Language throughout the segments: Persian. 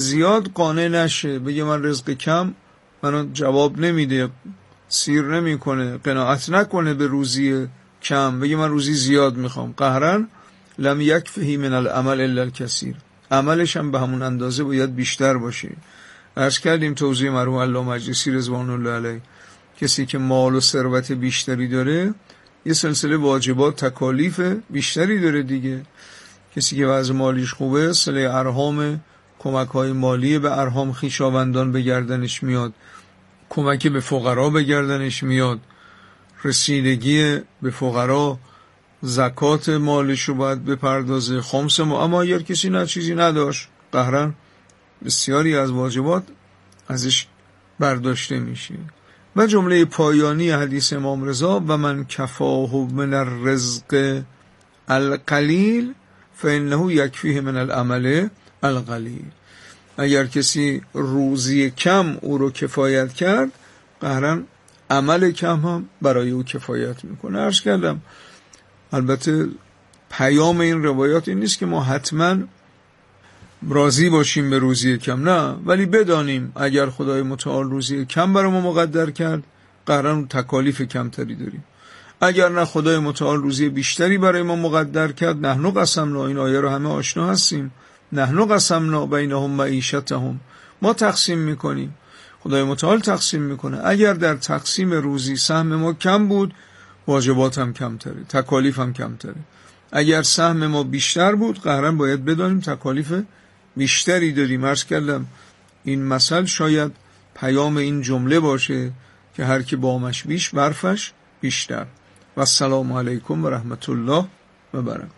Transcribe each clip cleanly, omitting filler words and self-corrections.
زیاد قانع نشه، بگه من رزق کم منو جواب نمیده، سیر نمیکنه، قناعت نکنه به روزی کم، بگه من روزی زیاد میخوام. قهرن لم یکفه من العمل الا الکثیر، عملش هم به همون اندازه باید بیشتر باشه. عرض کردیم توضیح مرحوم علامه مجلسی رضوان الله علیه، کسی که مال و ثروت بیشتری داره یه سلسله واجبات تکالیف بیشتری داره دیگه. کسی که وضع مالیش خوبه صله ارحام، کمک‌های مالی به ارحام خویشاوندان به گردنش میاد، کمک به فقرا به گردنش میاد، رسیدگی به فقرا، زکات مالش رو باید بپردازه، خمس. اما اگر کسی نه چیزی نداشت، قهرن بسیاری از واجبات ازش برداشته میشه. و جمله پایانی حدیث امام رضا: و من کفاه من الرزق القلیل فانه یکفیه من العمل القلیل. اگر کسی روزی کم او رو کفایت کرد، قهرن عمل کم هم برای او کفایت میکنه. عرض کردم البته پیام این روایات این نیست که ما حتما راضی باشیم به روزی کم، نه، ولی بدانیم اگر خدای متعال روزی کم برای ما مقدر کرد، قهرن تکالیف کمتری داریم. اگر نه خدای متعال روزی بیشتری برای ما مقدر کرد، نحن قسمنا، این آیه رو همه آشنا هستیم، نحن قسمنا بینهم معیشتهم، ما تقسیم میکنیم، خدای متعال تقسیم میکنه. اگر در تقسیم روزی سهم ما کم بود، واجبات هم کمتره، تکالیف هم کمتره. اگر سهم ما بیشتر بود، قهرن باید بدانیم تکالیف بیشتری داریم. عرض کردم این مثل شاید پیام این جمله باشه که هر کی بامش بیش برفش بیشتر. و السلام علیکم و رحمت الله و برکاته.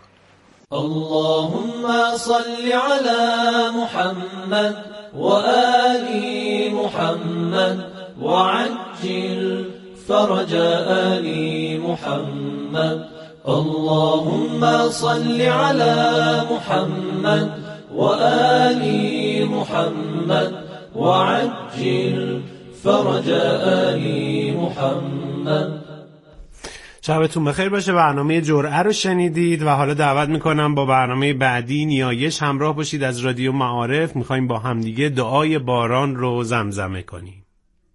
اللهم صل على محمد وآل محمد وعجل فرج آل محمد. اللهم صل على محمد وآل محمد وعجل فرج آل محمد. شبتون بخیر باشه. برنامه جرعه رو شنیدید و حالا دعوت میکنم با برنامه بعدی نیایش همراه باشید از رادیو معارف. میخوایم با همدیگه دعای باران رو زمزمه کنیم.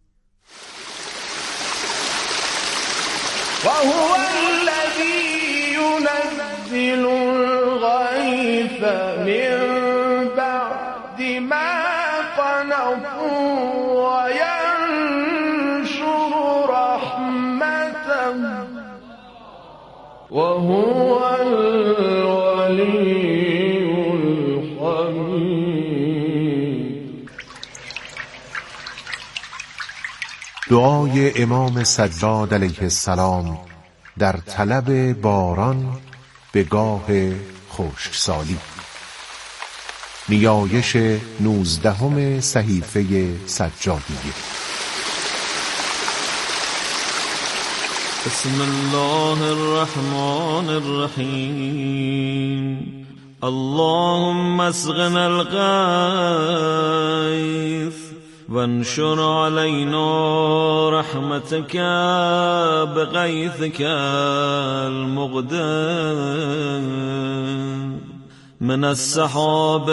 و هو الذی ينزل الغیث من بعد ما قنطوا و ینشر رحمته و هو الولی الحمید. دعای امام سجاد علیه السلام در طلب باران به گاه خشکسالی. نیایش 19 صحیفه سجادیه. بسم الله الرحمن الرحیم. اللهم اسقنا الغیث وانشر علينا رحمتك بغيثك المقدم من السحاب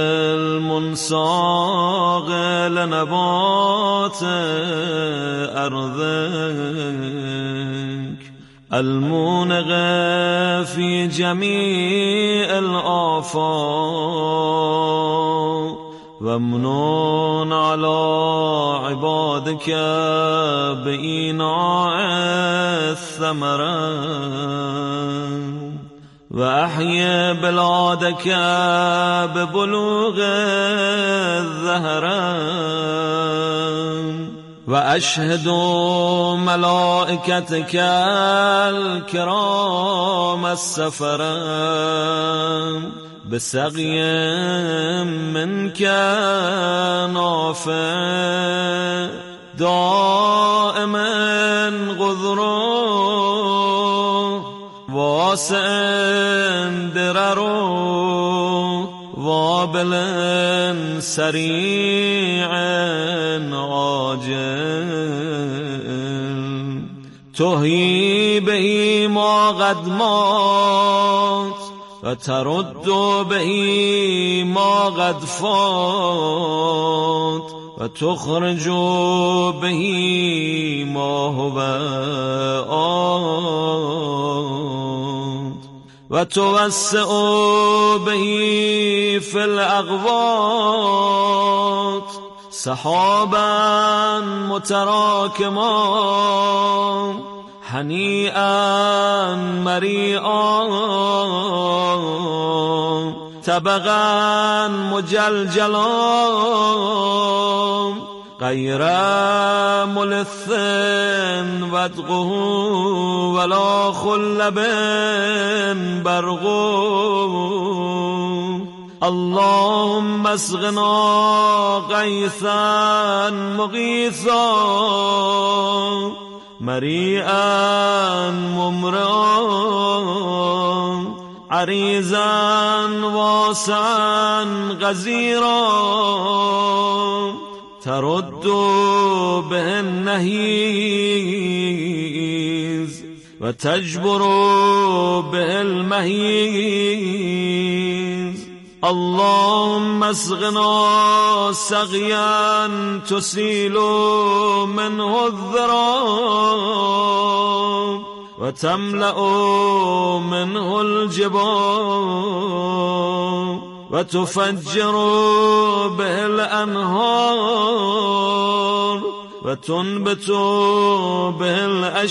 المنساق لنبات أرضك المونغ في جميع الآفاق وامنن على عبادك بإيناع الثمرات وأحيي بلادك ببلوغ الزهران وأشهد ملائكتك الكرام السفران بسقي منك نافع دائما غذرا واسع درر وابل سريع عاجل تحيي به ما قد مات و ترد به ما قد فات و تخرج به ما هو آت و توسع به فی الاقوات سحابا متراکما هنیئا مریئا طبقا مجلجلا غیر ملث ودقه ولا خلب برق اللهم اسقنا غیثا مغیثا مریئا ممرئا عریضا واسعا غزیرا ترد به النهیز و تجبر به المهیز اللهم اسقنا سقيا تسيل منه الذراب وتملأ منه الجبال وتفجر به الأنهار وتنبت به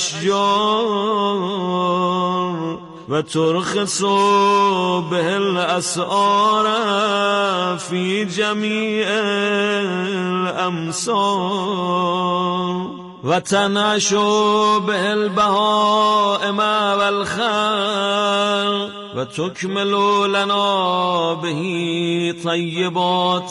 الأشجار وترخص به الأسعار في جميع الأمصار وتنعش به البهائم والخلق وتكمل لنا به طيبات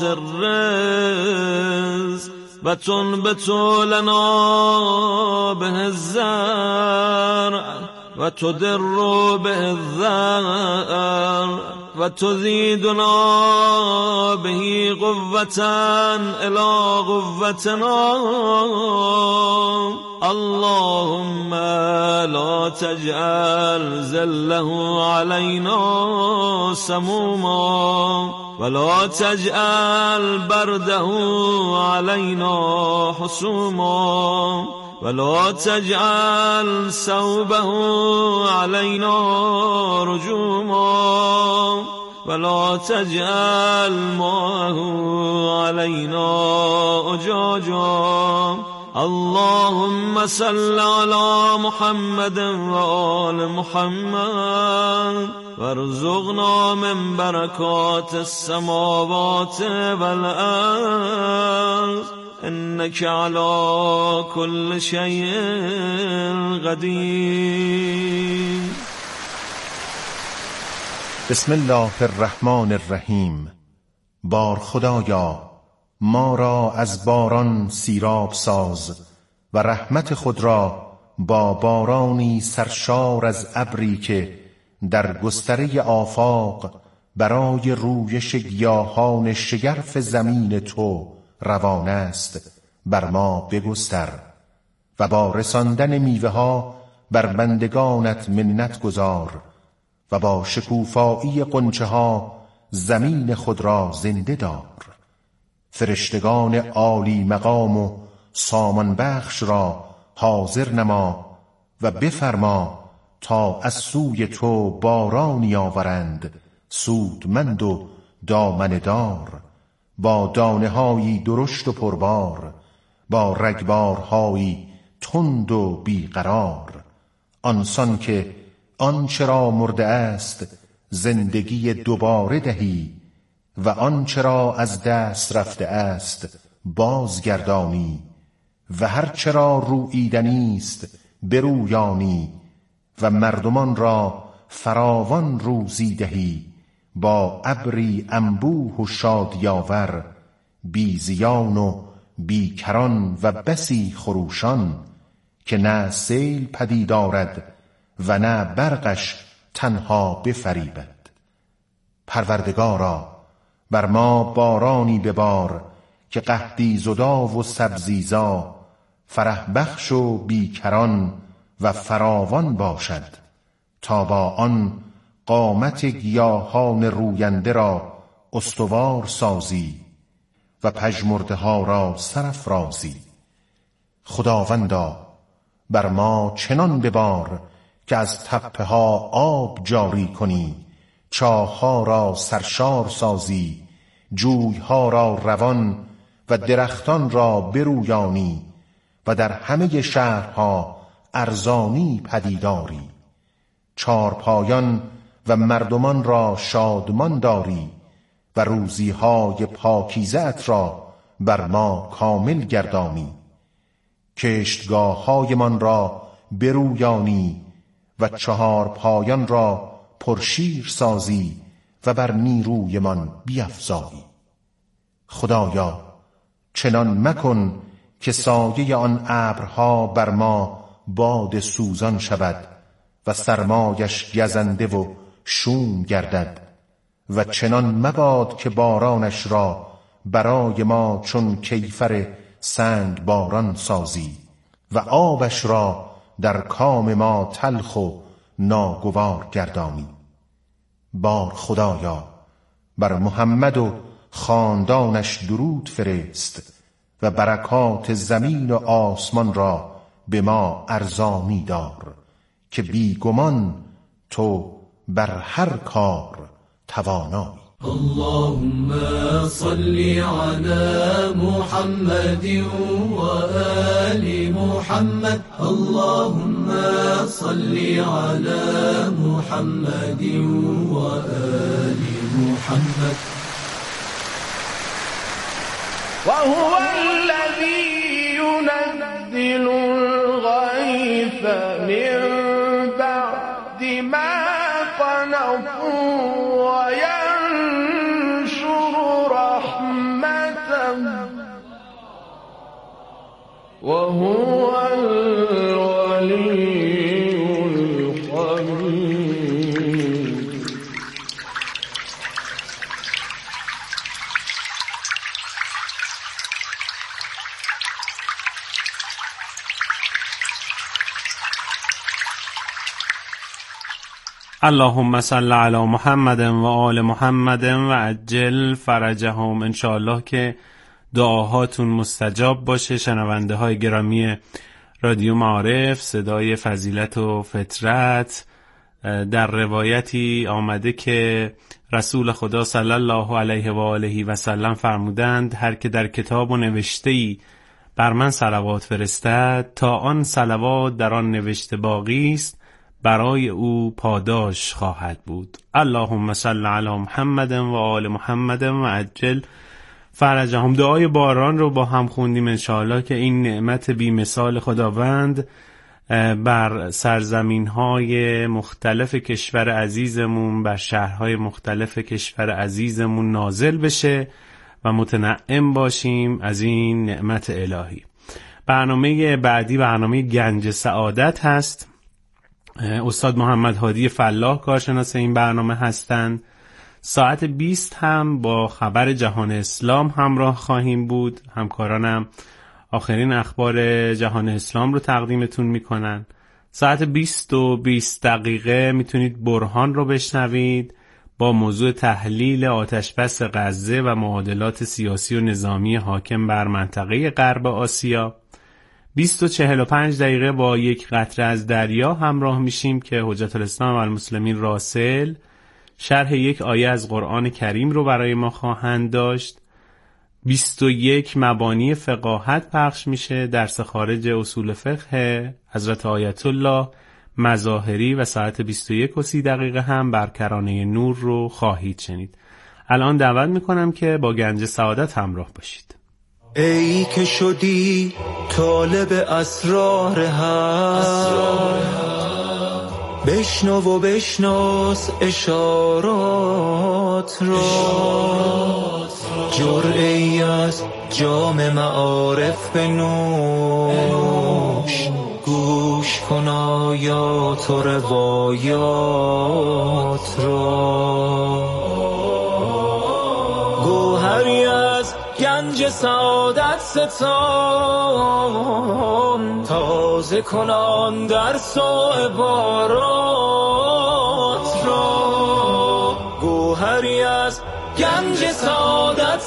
الرزق وتنبت لنا به الزرع وتدر به الذر وتزيدنا به قوة إلى قوتنا اللهم لا تجعل ذله علينا سموما ولا تجعل برده علينا حسوما ولا تجعل ثوبه علينا رجوما ولا تجعل ماءه علينا أجاجا اللهم صل على محمد وآل محمد وارزقنا من بركات السماوات والأرض إنك على كل شيء قدير. بسم الله الرحمن الرحیم. بار خدایا ما را از باران سیراب ساز و رحمت خود را با بارانی سرشار از ابری که در گستره آفاق برای رویش گیاهان شگرف زمین تو روان است بر ما بگستر و با رساندن میوه ها بر بندگانت منت گذار و با شکوفایی غنچه ها زمین خود را زنده دار. فرشتگان عالی مقام و سامان بخش را حاضر نما و بفرما تا از سوی تو بارانی آورند سودمند و دامنه دار با دانه هایی درشت و پربار با رگبارهایی تند و بیقرار آنسان که آنچه را مرده است زندگی دوباره دهی و آنچه را از دست رفته است بازگردانی و هر چه را روییدنی است برویانی و مردمان را فراوان روزی دهی با ابری انبوه و شادیاور بی زیان و بی کران و بسی خروشان که نه سیل پدید آرد و نه برقش تنها بفریبد. پروردگارا بر ما بارانی ببار که قحطی زدا و سبزیزا فرح بخش و بیکران و فراوان باشد تا با آن قامت گیاهان روینده را استوار سازی و پژمرده ها را سرافرازی. خداوندا بر ما چنان ببار که از تپه ها آب جاری کنی، چاه ها را سرشار سازی، جوی ها را روان و درختان را برویانی و در همه شهرها ارزانی پدیداری. چارپایان و مردمان را شادمان داری و روزی های پاکیزه ات را بر ما کامل گردانی. کشتگاه های من را برویانی و چهارپایان را پرشیر سازی و بر نیروی من بیفزایی. خدایا چنان مکن که سایه آن ابرها بر ما باد سوزان شود و سرمایش گزنده و شوم گردد و چنان مباد که بارانش را برای ما چون کیفر سنگ باران سازی و آبش را در کام ما تلخ و ناگوار گردانی. بار خدایا بر محمد و خاندانش درود فرست و برکات زمین و آسمان را به ما ارزانی دار که بیگمان تو بر هر کار توانایی. اللهم صل على محمد وآل محمد. اللهم صل على محمد وآل محمد. وهو الذي ينزل الغيث من بعد ما قنطوا وينشر رحمته وهو الولي الحميد. اللهم صل علی محمد و آل محمد و عجل فرجهم. انشاءالله که دعاهاتون مستجاب باشه. شنونده های گرامی رادیو معارف، صدای فضیلت و فطرت، در روایتی آمده که رسول خدا صلی الله علیه و آله و سلم فرمودند هر که در کتاب و نوشته‌ای بر من صلوات فرستد تا آن صلوات در آن نوشته باقی است برای او پاداش خواهد بود. اللهم صل علی محمد و آل محمد و عجل فرجهم. دعای باران رو با هم خوندیم انشاءالله که این نعمت بی مثال خداوند بر سرزمین های مختلف کشور عزیزمون، بر شهرهای مختلف کشور عزیزمون نازل بشه و متنعم باشیم از این نعمت الهی. برنامه بعدی برنامه گنج سعادت هست. استاد محمد هادی فلاح کارشناس این برنامه هستند. ساعت 20 هم با خبر جهان اسلام همراه خواهیم بود. همکارانم آخرین اخبار جهان اسلام رو تقدیمتون میکنن. ساعت 20 و 20 دقیقه میتونید برهان رو بشنوید با موضوع تحلیل آتشبس غزه و معادلات سیاسی و نظامی حاکم بر منطقه غرب آسیا. 20 و 45 دقیقه با یک قطره از دریا همراه میشیم که حجت الاسلام و المسلمین راسل شرح یک آیه از قرآن کریم رو برای ما خواهند داشت. 21 مبانی فقاهت پخش میشه، درس خارج اصول فقه حضرت آیت الله مظاهری و ساعت 21 و 30 دقیقه هم بر کرانه نور رو خواهید شنید. الان دعوت میکنم که با گنج سعادت همراه باشید. ای که شدی طالب اسرار حق، بشنو و بشناس اشارات را، جرعه‌ای از جام معارف بنوش، گوش کن آیات و روایات را. گوهری از گنج سعادت ستان، تازه کنان درس و عبارات را. گوهری از گنج سعادت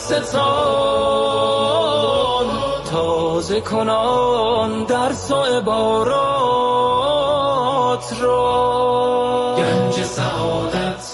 ستان، تازه کنان درس و عبارات را. گنج سعادت.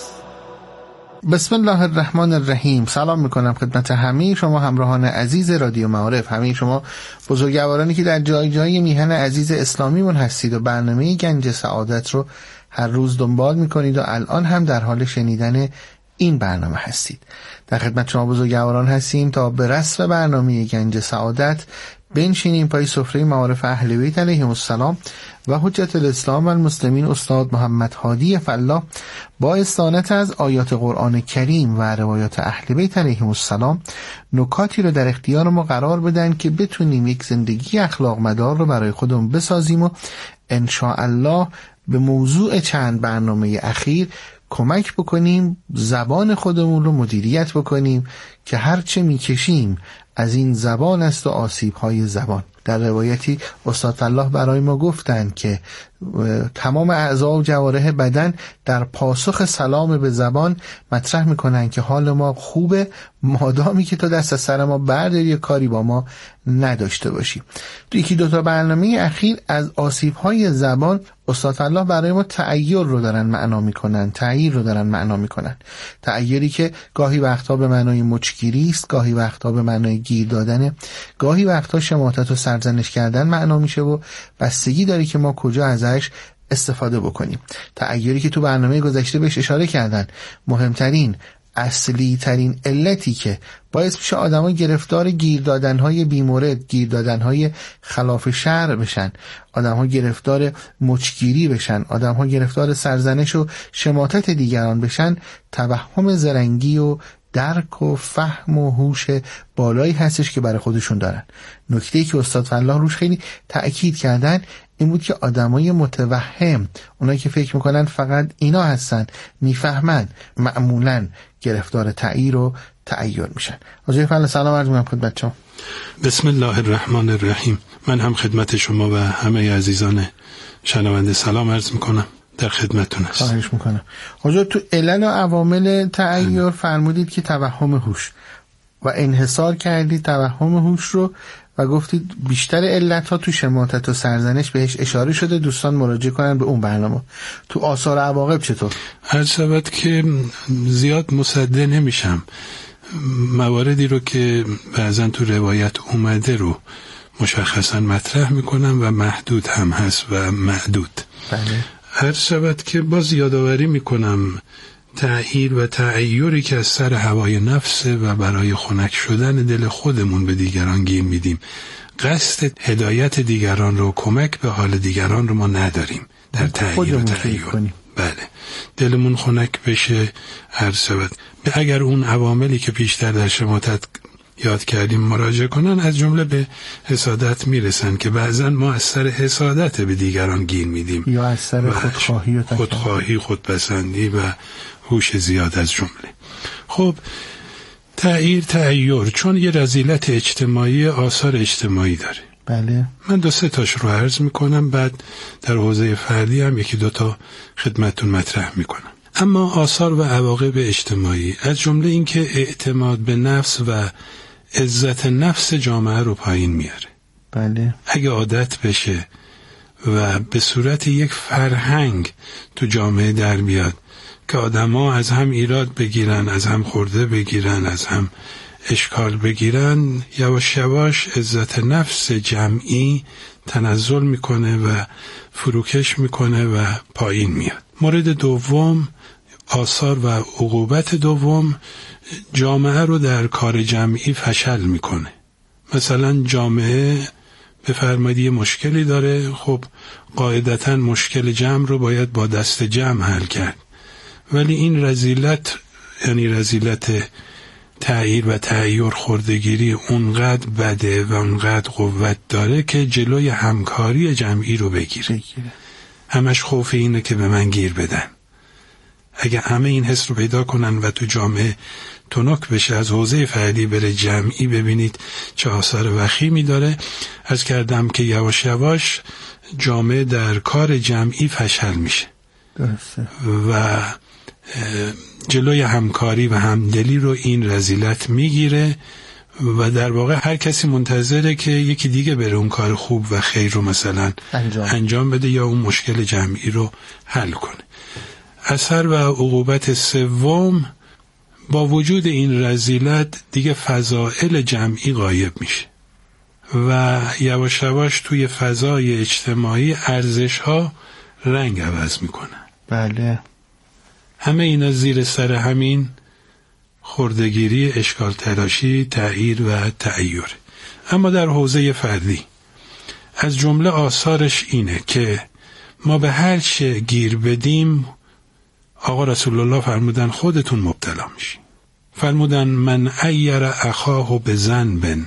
بسم الله الرحمن الرحیم. سلام میکنم خدمت همه شما همراهان عزیز رادیو معارف، همه شما بزرگوارانی که در جای جای میهن عزیز اسلامیمون هستید و برنامه گنج سعادت رو هر روز دنبال میکنید و الان هم در حال شنیدن این برنامه هستید. در خدمت شما بزرگواران هستیم تا به رسم برنامه گنج سعادت بنشینیم پای سفره معارف اهل بیت علیهم السلام و حجت الاسلام و المسلمین استاد محمد هادی فلاح با استعانت از آیات قرآن کریم و روایات اهل بیت علیهم السلام نکاتی رو در اختیار ما قرار بدن که بتونیم یک زندگی اخلاق مدار رو برای خودمون بسازیم و ان شاء الله به موضوع چند برنامه اخیر کمک بکنیم زبان خودمون رو مدیریت بکنیم که هرچه میکشیم از این زبان است و آسیب‌های زبان. در روایتی استاد فلاح برای ما گفتن که تمام اعضا و جوارح بدن در پاسخ سلام به زبان مطرح میکنن که حال ما خوبه مادامی که تو دست از سر ما برداری کاری با ما نداشته باشی. تو یکی دوتا برنامه اخیر از آسیب‌های زبان استاد فلاح برای ما تعیر رو دارن معنا میکنن، تعیر رو دارن معنا میکنن. تعیری که گاهی وقتا به معنای مچگیری است، گاهی وقتا به معنای گیر دادن، گاهی وقتا شماتت و سرزنش کردن معنا میشه و بستگی داره که ما کجا ازش استفاده بکنیم. تعیری که تو برنامه گذشته بهش اشاره کردن، مهمترین اصلی ترین علتی که باعث میشه آدم‌ها گرفتار گیر دادن‌های بیمورد، گیر دادن‌های خلاف شرع بشن، آدم‌ها گرفتار مچگیری بشن، آدم‌ها گرفتار سرزنش و شماتت دیگران بشن، توهم زرنگی و درک و فهم و هوش بالایی هستش که برای خودشون دارن. نکته‌ای که استاد فلاح روش خیلی تأکید کردن این بود که آدمای متوهم، اونایی که فکر میکنن فقط اینا هستن میفهمن، معمولاً گرفتار تعییر و تعیر میشن. حضرت فلاح سلام عرض میکنم خدمت شما. بسم الله الرحمن الرحیم. من هم خدمت شما و همه عزیزان شنونده سلام عرض میکنم، در خدمتتون هستم. خواهش میکنم. حضرت تو علل و عوامل تعیر فرمودید که توهم هوش و انحصار کردید توهم هوش رو و گفتید بیشتر علت‌ها تو شماتت و سرزنش بهش اشاره شده، دوستان مراجعه کنن به اون برنامه. تو آثار عواقب چطور؟ عرض شود که زیاد مصدق نمیشم، مواردی رو که بعضن تو روایت اومده رو مشخصا مطرح میکنم و محدود هم هست و معدود. بله. عرض شود که باز یادآوری میکنم تعییر و تعیری که از سر هوای نفسه و برای خنک شدن دل خودمون به دیگران گیر میدیم. قصد هدایت دیگران رو، کمک به حال دیگران رو ما نداریم در تعییر و تعیر. بله، دلمون خنک بشه. عرض شود اگر اون عواملی که پیشتر در شماتت یاد کردیم مراجعه کنن، از جمله به حسادت میرسن که بعضا ما از سر حسادت به دیگران گیر میدیم یا از سر خودخواهی، خودپسندی و هوش زیاد از جمله. خب تعیر چون یه رذیلت اجتماعی، آثار اجتماعی داره. بله. من 2-3 تاش رو عرض میکنم، بعد در حوزه فردی هم 1-2 تا خدمتتون مطرح میکنم. اما آثار و عواقب اجتماعی از جمله این که اعتماد به نفس و عزت نفس جامعه رو پایین میاره. بله. اگه عادت بشه و به صورت یک فرهنگ تو جامعه در بیاد که آدما از هم ایراد بگیرن، از هم خورده بگیرن، از هم اشکال بگیرن، یواش یواش عزت نفس جمعی تنزل میکنه و فروکش میکنه و پایین میاد. مورد دوم، آثار و عقوبت دوم، جامعه رو در کار جمعی فشل میکنه. مثلا جامعه بفرمایید یه مشکلی داره، خب قاعدتاً مشکل جمع رو باید با دست جمع حل کرد، ولی این رذیلت، یعنی رذیلت تعییر و تعییر خوردگیری اونقدر بده و اونقدر قوت داره که جلوی همکاری جمعی رو بگیره. همش خوف اینه که به من گیر بدن. اگه همه این حس رو پیدا کنن و تو جامعه تنک بشه، از حوزه فردی بره جمعی، ببینید چه آثار وخیمی داره. عرض کردم که یواش یواش جامعه در کار جمعی فشل میشه. درسته. و جلوی همکاری و همدلی رو این رذیلت میگیره و در واقع هر کسی منتظره که یکی دیگه بره اون کار خوب و خیر رو مثلا انجام بده یا اون مشکل جمعی رو حل کنه. اثر و عقوبت سوم، با وجود این رذیلت دیگه فضائل جمعی غایب میشه و یواش یواش توی فضای اجتماعی ارزش‌ها رنگ عوض میکنن. بله. همه اینا زیر سر همین خردگیری، اشکال تراشی، تعییر و تعییر. اما در حوزه فردی از جمله آثارش اینه که ما به هر چه گیر بدیم، آقا رسول الله فرمودن خودتون مبتلا میشین. فرمودن من عیر اخاه بذنب،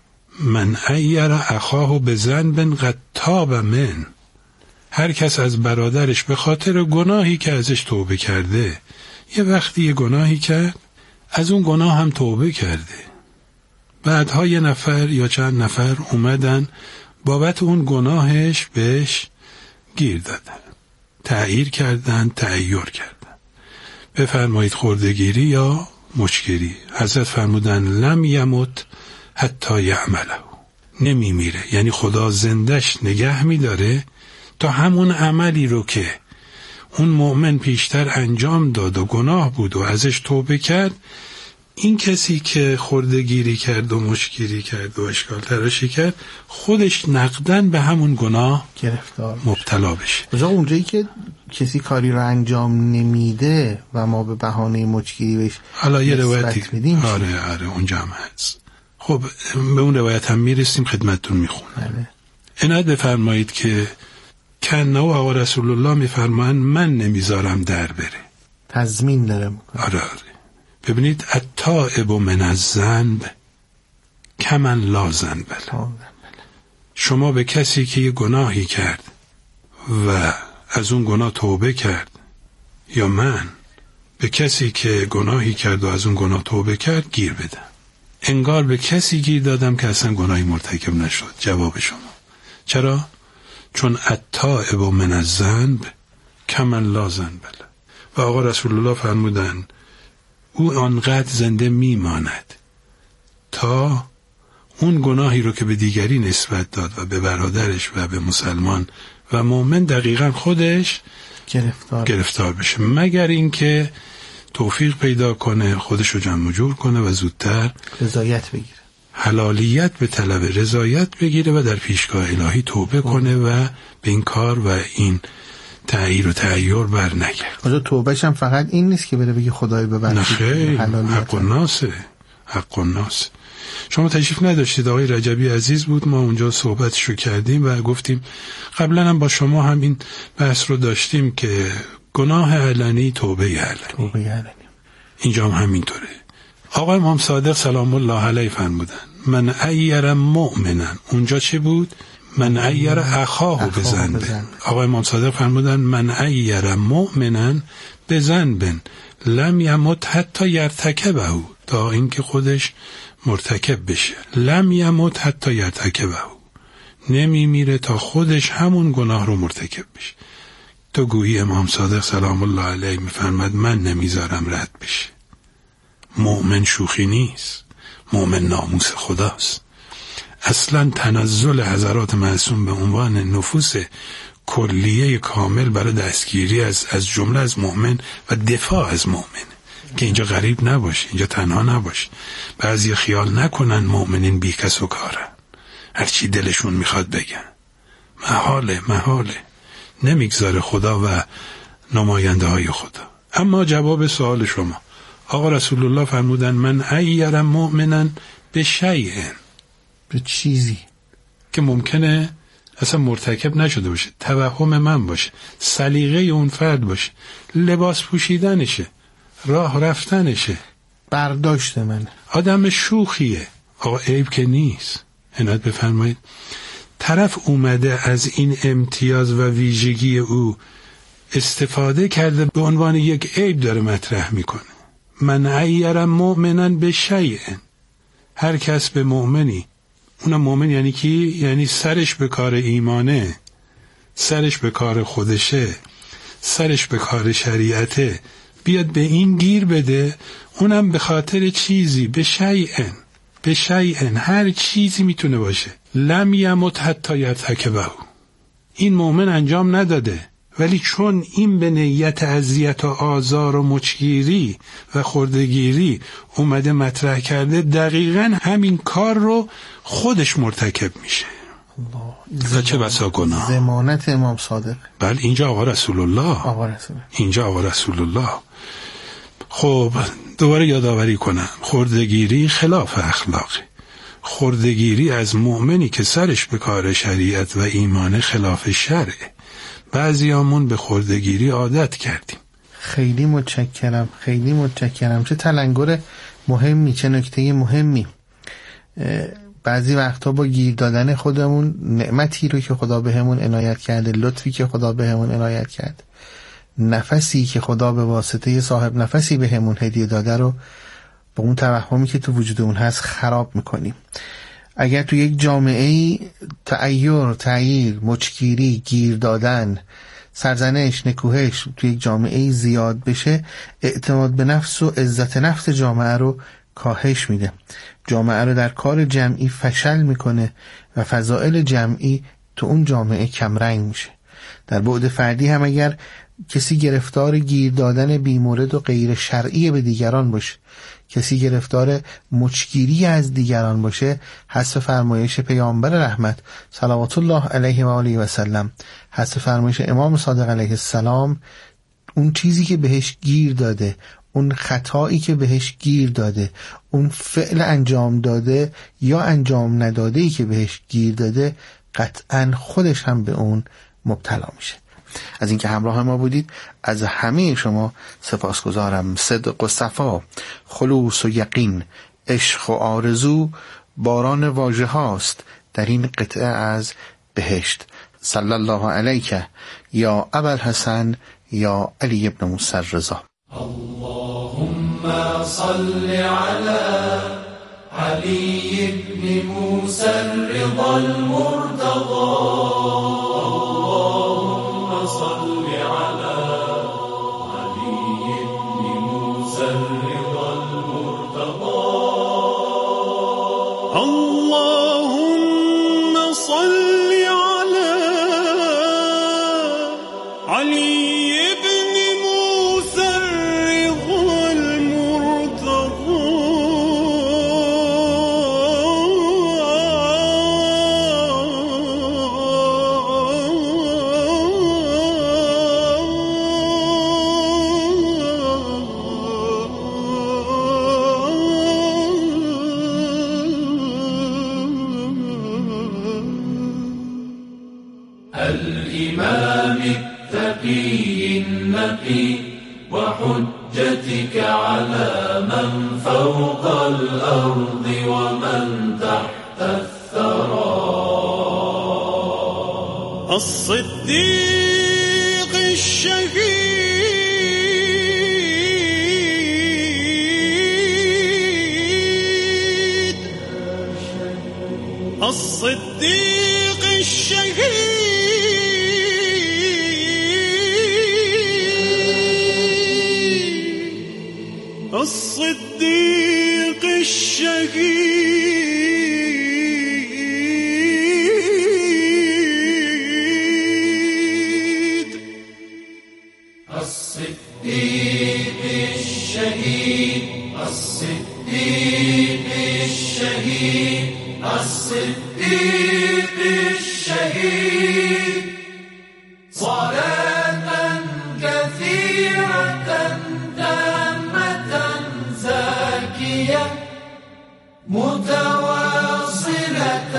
من عیر اخاه بذنب قد تاب من. هر کس از برادرش به خاطر گناهی که ازش توبه کرده، یه وقتی یه گناهی کرد، از اون گناه هم توبه کرده، بعدها یه نفر یا چند نفر اومدن بابت اون گناهش بهش گیر دادن، تعییر کردن، تعییر کردن. بفرمایید خردگیری یا مشکری. حضرت فرمودن لم یمت حتی یعمله، نمی میره، یعنی خدا زندش نگه میداره تا همون عملی رو که اون مؤمن پیشتر انجام داد و گناه بود و ازش توبه کرد، این کسی که خردگیری کرد و مشکری کرد و اشکال تراشی کرد، خودش نقدن به همون گناه گرفتار مبتلا بشه. اونجایی که کسی کاری رو انجام نمیده و ما به بهانه مشکری بهش حالا یه روایتی میدیم، آره اونجا هم هست. خب به اون روایت هم میرسیم، خدمتتون میخونم. عنایت بفرمایید که کنه و آقا رسول الله میفرمایند من نمیذارم در بره، تضمین داره میکنه. آره. ببینید التائب من الذنب کمن لا ذنب له. شما به کسی که یه گناهی کرد و از اون گناه توبه کرد، یا من به کسی که گناهی کرد و از اون گناه توبه کرد گیر بدم، انگار به کسی گیر دادم که اصلا گناهی مرتکب نشد. جواب شما چرا؟ چون التائب من الذنب کمن لا ذنب له. و آقا رسول الله فرمودن او آنقدر زنده میماند تا اون گناهی رو که به دیگری نسبت داد و به برادرش و به مسلمان و مؤمن دقیقاً خودش گرفتار بشه، مگر اینکه توفیق پیدا کنه، خودش رو جمع جور کنه و زودتر رضایت بگیره، حلالیت به طلب رضایت بگیره و در پیشگاه الهی توبه کنه و به این کار و این تعییر و تعییر بر نگرد. آجا توبهش هم فقط این نیست که بره بگی خدای ببخشید، حق الناس. شما تشریف نداشتید، آقای رجبی عزیز بود، ما اونجا صحبتشو کردیم و گفتیم قبلا هم با شما هم این بحث رو داشتیم که گناه علنی توبه علنی. اینجا هم همینطوره. آقای امام صادق سلام الله علیه فرمودن من عیر مؤمنا، اونجا چه بود؟ من عیر اخاه بذنب. آقای امام صادق فرمودن من عیر مؤمنا بذنب لم یمت حتی یرتکبه، تا اینکه خودش مرتکب بشه. لم یمت حتی یرتکبه، نمی میره تا خودش همون گناه رو مرتکب بشه. تو گویی امام صادق سلام الله علیه میفرماد من نمیذارم رد بشه. مؤمن شوخی نیست، مؤمن ناموس خداست. اصلا تنزل حضرات معصوم به عنوان نفوس کلیه کامل برای دستگیری از جمله از مؤمن و دفاع از مؤمن، که اینجا غریب نباشه، اینجا تنها نباشه. بعضی خیال نکنن مؤمنین بی کس و کارن، هرچی دلشون میخواد بگن. محاله نمیگذاره خدا و نماینده های خدا. اما جواب سوال شما، آقا رسول الله فرمودن من عیر مؤمنا به شیء، به چیزی که ممکنه اصلا مرتکب نشده باشه، توهم من باشه، سلیقه اون فرد باشه، لباس پوشیدنشه، راه رفتنشه، برداشت من، آدم شوخیه، آقا عیب که نیست. عنایت بفرمایید طرف اومده از این امتیاز و ویژگی او استفاده کرده، به عنوان یک عیب داره مطرح میکنه. من عیر مؤمنا به شیء، هر کس به مؤمنی، اونم مؤمن یعنی کی؟ یعنی سرش به کار ایمانه، سرش به کار خودشه، سرش به کار شریعته، بیاد به این گیر بده، اونم به خاطر چیزی، به شیئن هر چیزی میتونه باشه. لم یمت حتی یرتکبه، این مومن انجام نداده، ولی چون این به نیت اذیت و آزار و مچگیری و خردگیری اومده مطرح کرده، دقیقاً همین کار رو خودش مرتکب میشه. و چه بسا گناه. ضمانت امام صادق. بله، اینجا آقا رسول الله. اینجا آقا رسول الله. خب دوباره یادآوری کنم، خردگیری خلاف اخلاقه. خردگیری از مؤمنی که سرش به کار شریعت و ایمان خلاف شرعه. بعضیامون به خردگیری عادت کردیم. خیلی متشکرم. چه تلنگر مهمی، چه نکته مهمی. بعضی وقتا با گیر دادن خودمون نعمتی رو که خدا بهمون عنایت کرده، لطفی که خدا بهمون عنایت کرده، نفسی که خدا به واسطه صاحب نفسی بهمون هدیه داده رو با اون توهمی که تو وجود اون هست خراب میکنیم. اگر تو یک جامعه تغییر، مچگیری، گیر دادن، سرزنش، نکوهش تو یک جامعه زیاد بشه، اعتماد به نفس و عزت نفس جامعه رو کاهش میده، جامعه رو در کار جمعی فشل میکنه و فضائل جمعی تو اون جامعه کمرنگ میشه. در بعد فردی هم اگر کسی گرفتار گیر دادن بیمورد و غیر شرعی به دیگران باشه، کسی گرفتار مچگیری از دیگران باشه، حسب فرمایش پیامبر رحمت صلوات الله علیه و آله و سلم، حسب فرمایش امام صادق علیه السلام، اون چیزی که بهش گیر داده، اون خطایی که بهش گیر داده، اون فعل انجام داده یا انجام نداده‌ای که بهش گیر داده، قطعاً خودش هم به اون مبتلا میشه. از اینکه همراه ما بودید از همه شما سپاسگزارم. صدق و صفا، خلوص و یقین، عشق و آرزو باران واژه هاست در این قطعه از بهشت. صلی الله علیک یا ابوالحسن یا علی ابن موسی الرضا. اللهم صل على علي بن موسى الرضا المرتضى. اللهم صل على علي بن موسى الرضا المرتضى. اللهم صل على علي الإمام التقي النقي وحجتك على من فوق الأرض ومن تحت الثرى. الصديق الشهيد، الصديق الشهيد، الصديق الشهيد، الصديق الشهيد، الصديق الشهيد، الصديق الشهيد. صلاة كثيرة متواصلة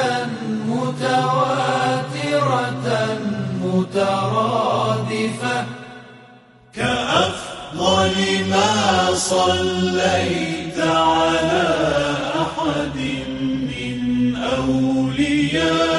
متواترة مترادفة كأفضل ما صليت على أحد من أولياء